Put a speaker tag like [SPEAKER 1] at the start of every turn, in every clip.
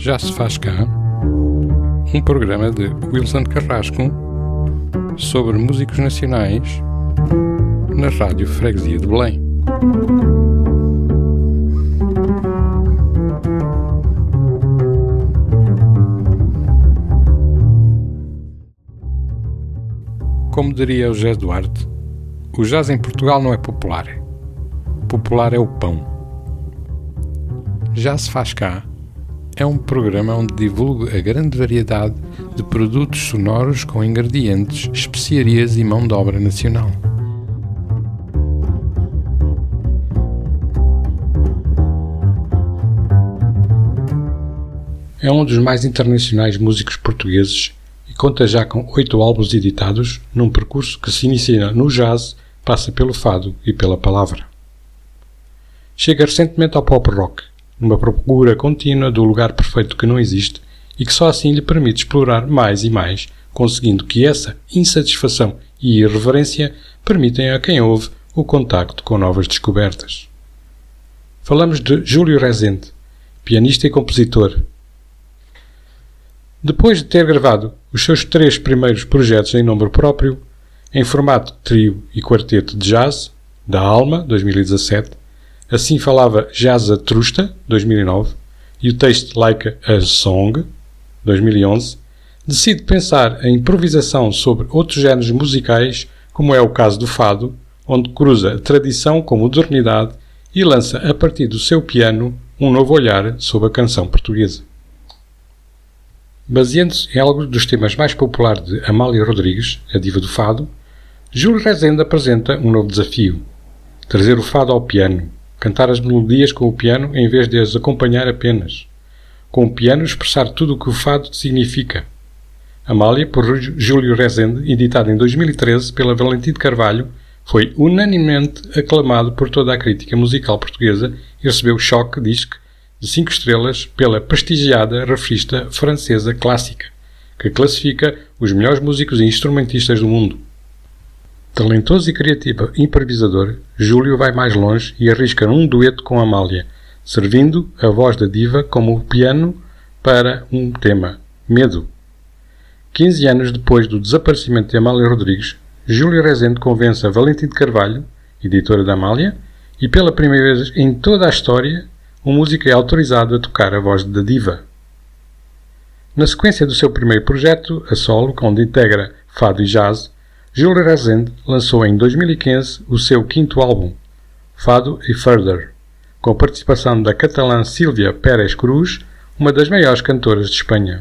[SPEAKER 1] Já se faz cá, um programa de Wilson Carrasco sobre músicos nacionais na Rádio Freguesia de Belém. Como diria o José Duarte, o jazz em Portugal não é popular. Popular é o pão. Já se faz cá é um programa onde divulgo a grande variedade de produtos sonoros com ingredientes, especiarias e mão de obra nacional. É um dos mais internacionais músicos portugueses e conta já com 8 álbuns editados num percurso que se inicia no jazz, passa pelo fado e pela palavra. Chega recentemente ao pop rock, numa procura contínua do lugar perfeito que não existe e que só assim lhe permite explorar mais e mais, conseguindo que essa insatisfação e irreverência permitem a quem ouve o contacto com novas descobertas. Falamos de Júlio Rezende, pianista e compositor. Depois de ter gravado os seus 3 primeiros projetos em nome próprio, em formato de trio e quarteto de jazz, da Alma, 2017, Assim Falava Jazzatrusta, 2009, e o Taste Like a Song, 2011, decide pensar a improvisação sobre outros géneros musicais, como é o caso do fado, onde cruza a tradição com modernidade e lança a partir do seu piano um novo olhar sobre a canção portuguesa. Baseando-se em alguns dos temas mais populares de Amália Rodrigues, a diva do fado, Júlio Rezende apresenta um novo desafio: trazer o fado ao piano, cantar as melodias com o piano em vez de as acompanhar apenas. Com o piano expressar tudo o que o fado significa. Amália, por Júlio Rezende, editado em 2013 pela Valentim de Carvalho, foi unanimemente aclamado por toda a crítica musical portuguesa e recebeu Choque Disc de 5 estrelas pela prestigiada revista francesa Clássica, que classifica os melhores músicos e instrumentistas do mundo. Talentoso e criativo improvisador, Júlio vai mais longe e arrisca um dueto com Amália, servindo a voz da diva como o piano para um tema, Medo. 15 anos depois do desaparecimento de Amália Rodrigues, Júlio Rezende convence a Valentim de Carvalho, editora da Amália, e pela primeira vez em toda a história, um músico é autorizado a tocar a voz da diva. Na sequência do seu primeiro projeto, a solo, onde integra fado e jazz, Júlio Rezende lançou em 2015 o seu 5º álbum, Fado e Further, com a participação da catalã Sílvia Pérez Cruz, uma das maiores cantoras de Espanha.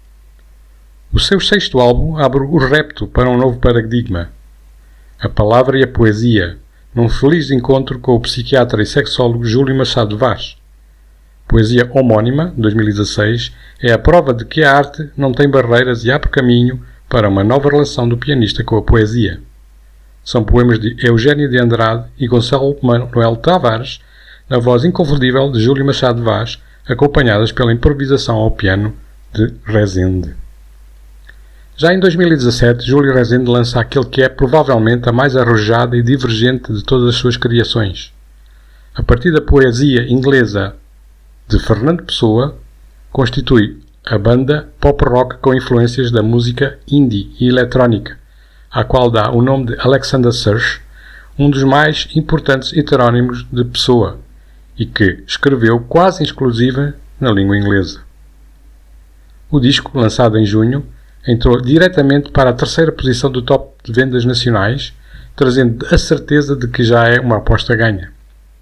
[SPEAKER 1] O seu 6º álbum abre o repto para um novo paradigma, a palavra e a poesia, num feliz encontro com o psiquiatra e sexólogo Júlio Machado Vaz. Poesia homónima, 2016, é a prova de que a arte não tem barreiras e abre caminho para uma nova relação do pianista com a poesia. São poemas de Eugênio de Andrade e Gonçalo Manuel Tavares, na voz inconfundível de Júlio Machado Vaz, acompanhadas pela improvisação ao piano de Rezende. Já em 2017, Júlio Rezende lança aquele que é provavelmente a mais arrojada e divergente de todas as suas criações. A partir da poesia inglesa de Fernando Pessoa, constitui a banda pop-rock com influências da música indie e eletrónica, à qual dá o nome de Alexander Serge, um dos mais importantes heterónimos de Pessoa, e que escreveu quase exclusiva na língua inglesa. O disco, lançado em junho, entrou diretamente para a 3ª posição do top de vendas nacionais, trazendo a certeza de que já é uma aposta ganha.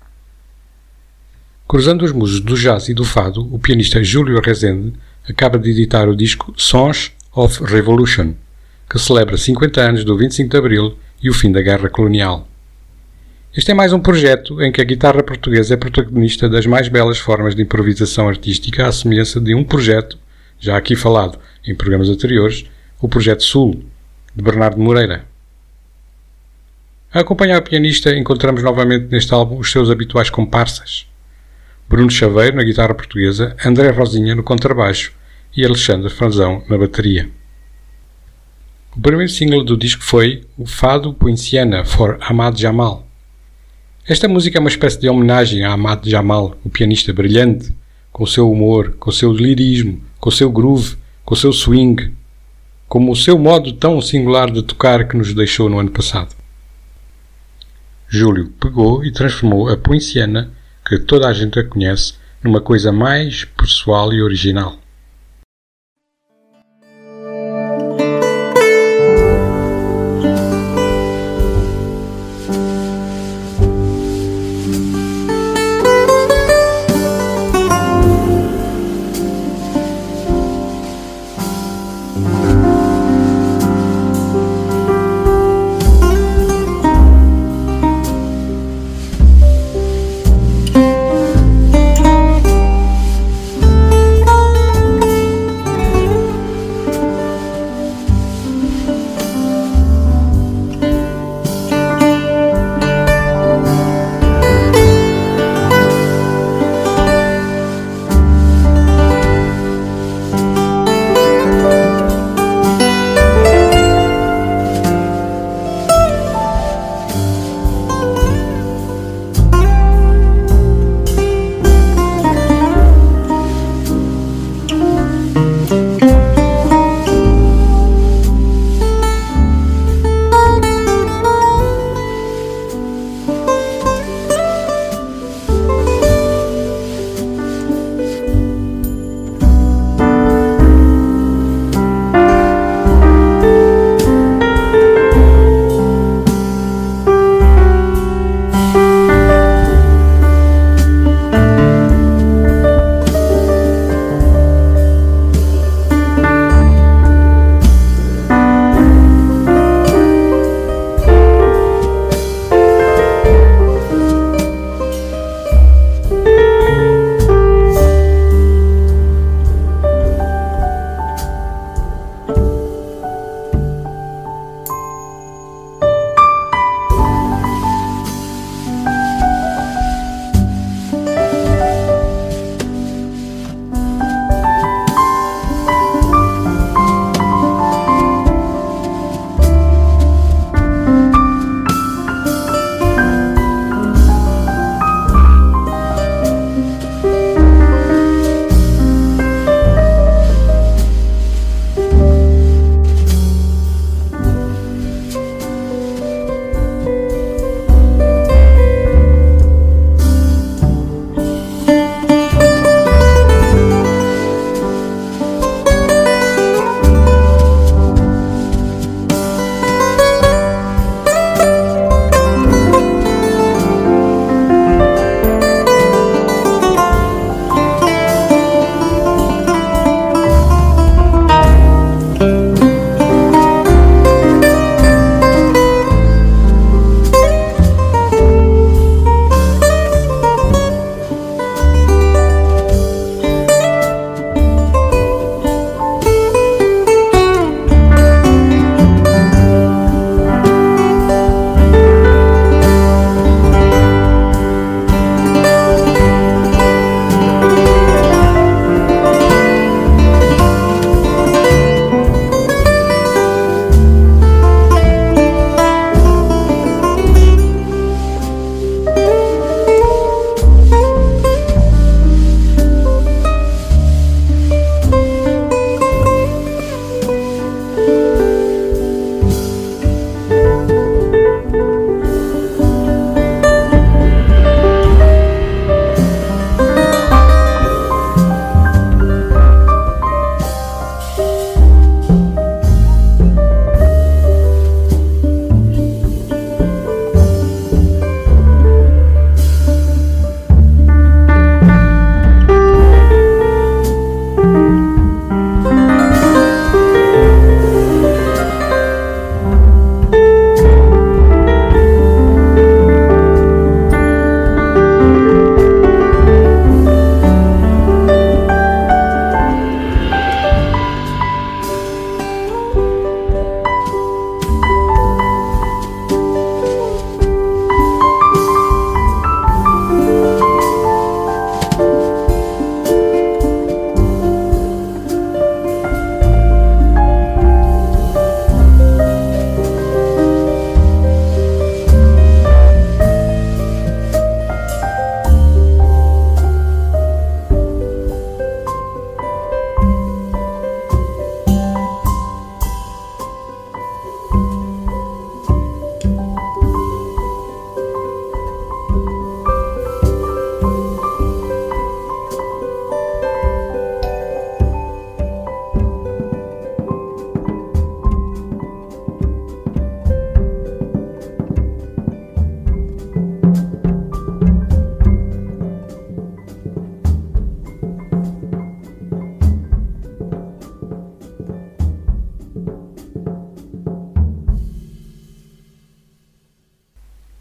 [SPEAKER 1] Cruzando os musos do jazz e do fado, o pianista Júlio Rezende acaba de editar o disco Songs of Revolution, que celebra 50 anos do 25 de Abril e o fim da Guerra Colonial. Este é mais um projeto em que a guitarra portuguesa é protagonista das mais belas formas de improvisação artística, à semelhança de um projeto, já aqui falado em programas anteriores, o Projeto Sul, de Bernardo Moreira. A acompanhar o pianista, encontramos novamente neste álbum os seus habituais comparsas: Bruno Chaveiro na guitarra portuguesa, André Rosinha no contrabaixo e Alexandre Franzão na bateria. O primeiro single do disco foi o Fado Poinciana for Ahmad Jamal. Esta música é uma espécie de homenagem a Ahmad Jamal, o pianista brilhante, com o seu humor, com o seu lirismo, com o seu groove, com o seu swing, como o seu modo tão singular de tocar que nos deixou no ano passado. Júlio pegou e transformou a Poinciana, que toda a gente a conhece, numa coisa mais pessoal e original.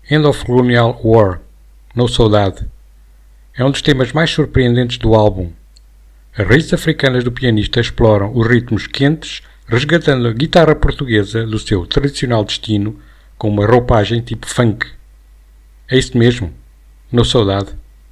[SPEAKER 1] End of Colonial War, No Saudade. É um dos temas mais surpreendentes do álbum. As raízes africanas do pianista exploram os ritmos quentes, resgatando a guitarra portuguesa do seu tradicional destino com uma roupagem tipo funk. É isso mesmo, No Saudade.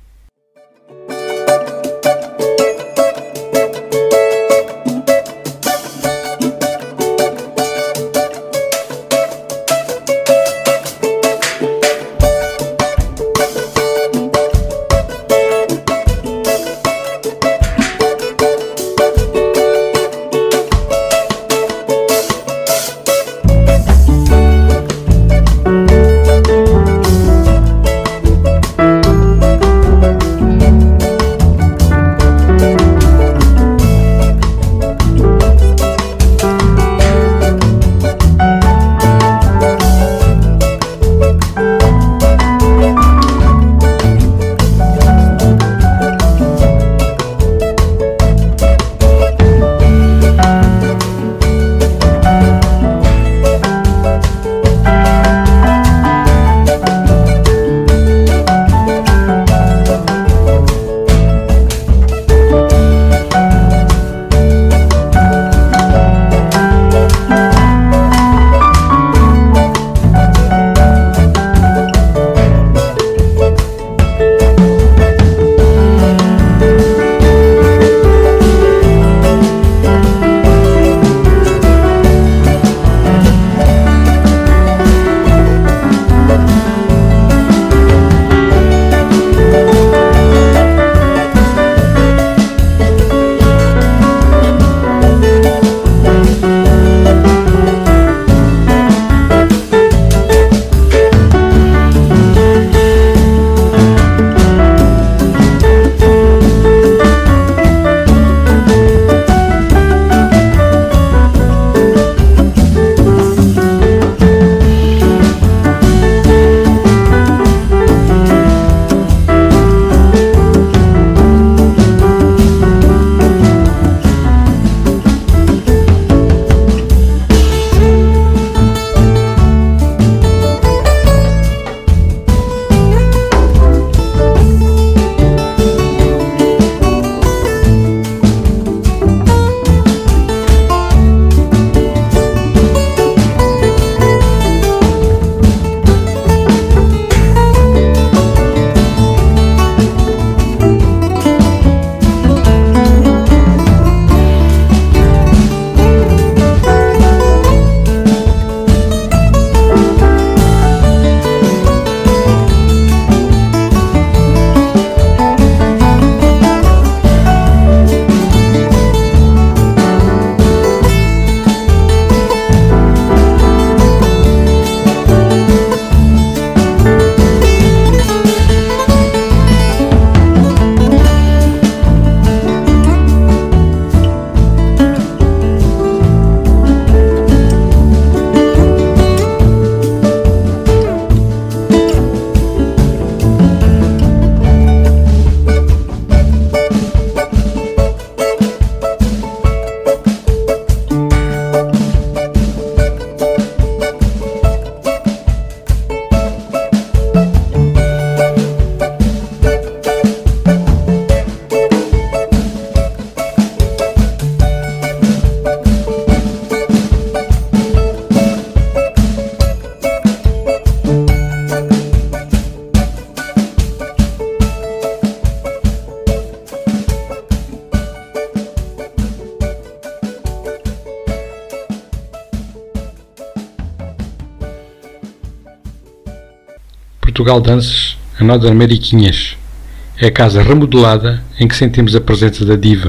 [SPEAKER 1] Portugal Dances, Another Mariquinhas. É a casa remodelada em que sentimos a presença da diva.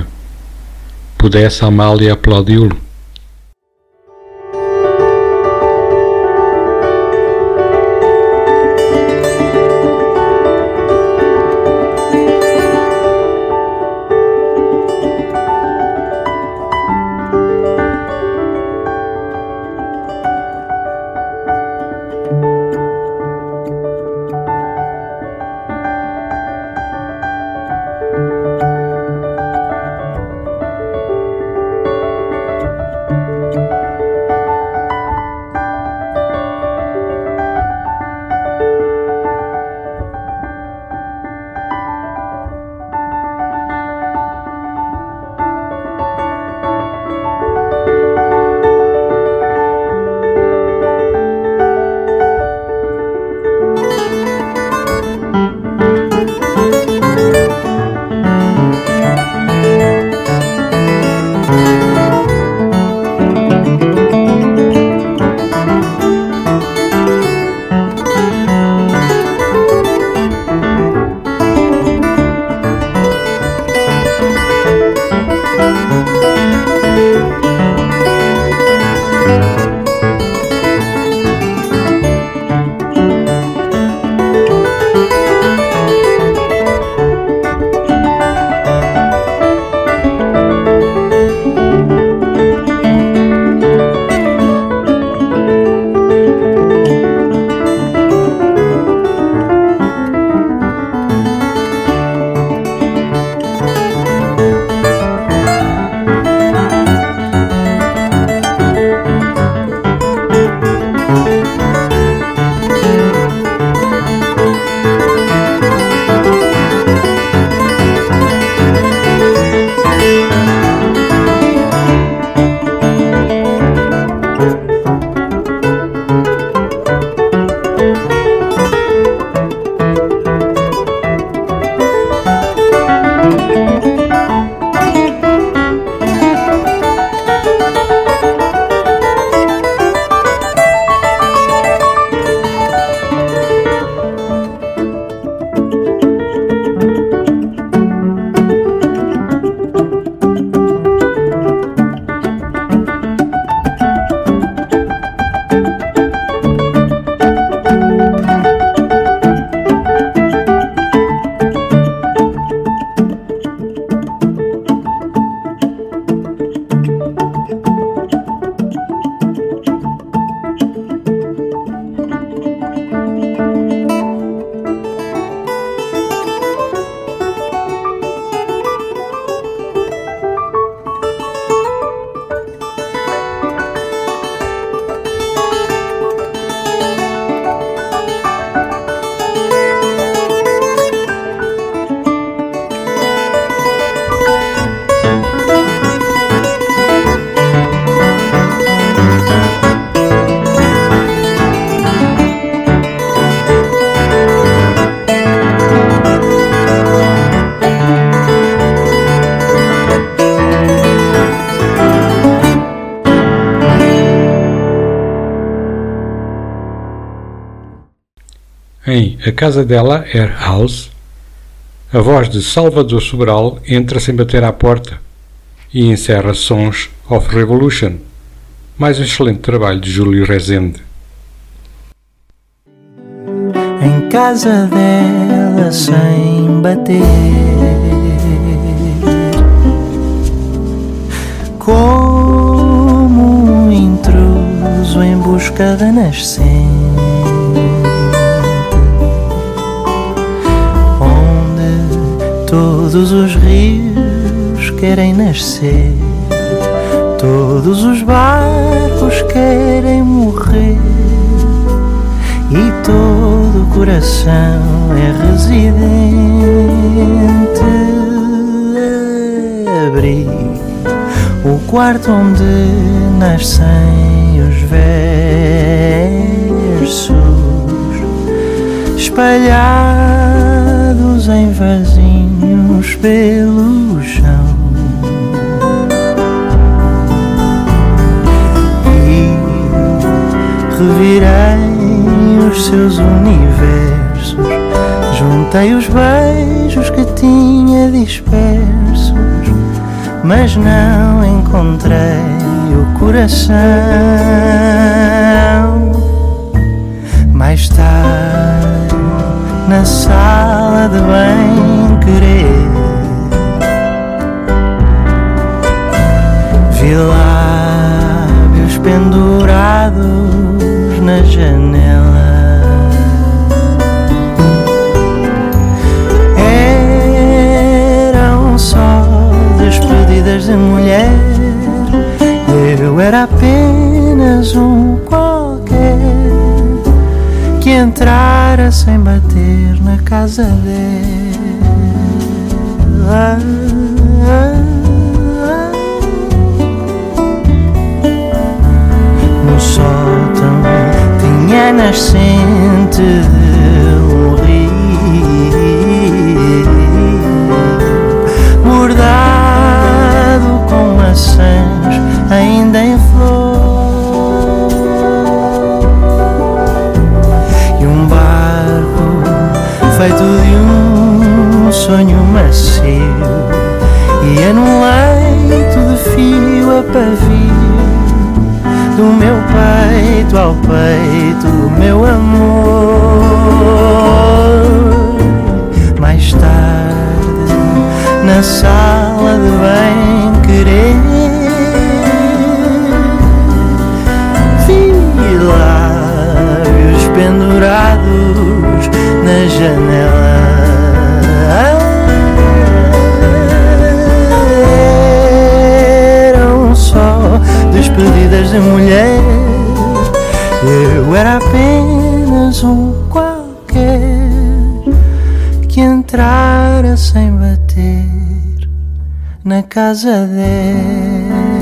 [SPEAKER 1] Pudesse a Amália aplaudi-lo. em A Casa Dela, Her House, a voz de Salvador Sobral entra sem bater à porta e encerra Sons of Revolution, mais um excelente trabalho de Júlio Rezende.
[SPEAKER 2] Em casa dela sem bater, como um intruso em busca da nascente, onde todos os rios querem nascer, todos os barcos querem morrer, e todo o coração é residente. Abri o quarto onde nascem os versos, espalhados em vasinhos pelo chão, e revirei os seus universos, juntei os beijos que tinha dispersos, mas não encontrei o coração. Mais tarde, na sala de bem-querer, vi lábios pendurados na janela. Despedidas de mulher, eu era apenas um qualquer que entrara sem bater na casa dela. No sótão tinha a nascente de um rio, bordado com maçãs ainda em flor, e um barco feito de um sonho macio ia num leito de fio a pavio, do meu peito ao peito do meu amor. Mais tarde, na sala de bem-querer, vi lábios pendurados na janela. Eram só despedidas de mulher, eu era apenas um qualquer que entrara sem bater na casa dela.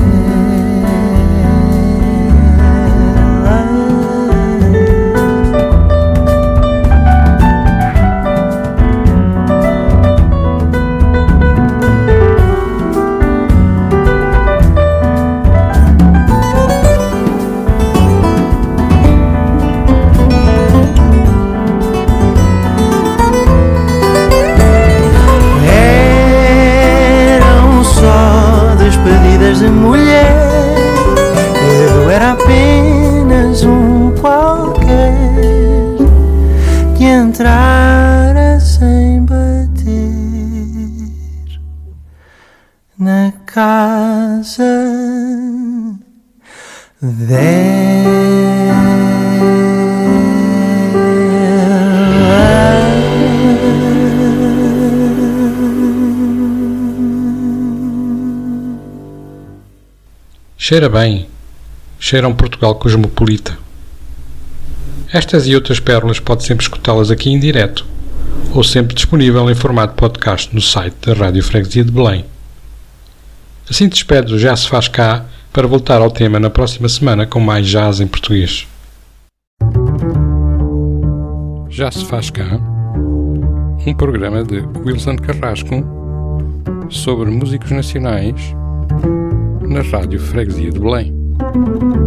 [SPEAKER 2] De mulher, eu era apenas um qualquer que entrara sem bater na casa dela.
[SPEAKER 1] Cheira bem, cheira um Portugal cosmopolita. Estas e outras pérolas pode sempre escutá-las aqui em direto, ou sempre disponível em formato podcast no site da Rádio Freguesia de Belém. Assim despede o Já se faz cá, para voltar ao tema na próxima semana com mais jazz em português. Já se faz cá, um programa de Wilson Carrasco sobre músicos nacionais na Rádio Freguesia de Belém.